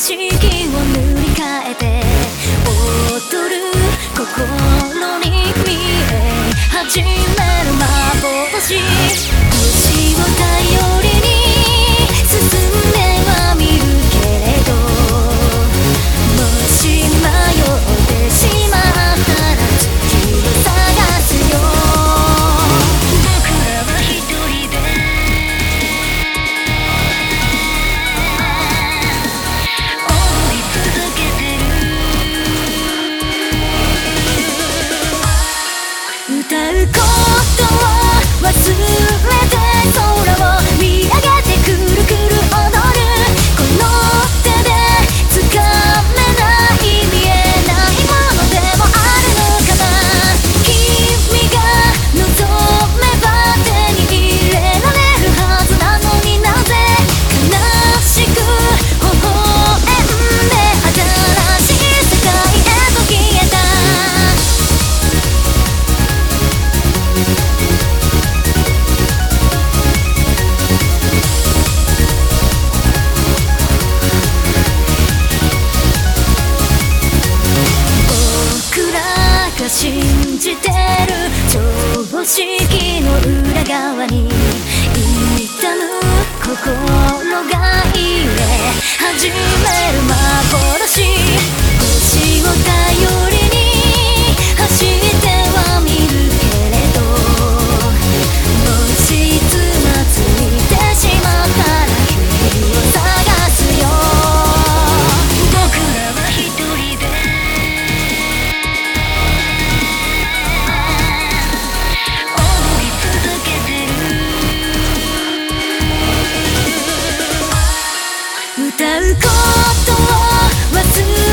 式を塗り替えて踊る心に見え始める幻星を頼りに進んではみるけれどもし迷ってしまったら月を探すよ僕らは一人で踊り続けてる歌うことを忘れて空を見上げてくるくる踊るこの手で掴めない見えないものでもあるのかな君が望めば手に入れられるはずなのになぜ悲しく微笑んで新しい世界へと消えた信じてる常識の裏側に痛む心が入れ始める幻星を頼りに走ってはみるけれどもしつまずいてしまったら君を探すよ僕らは一人で歌うことを忘れ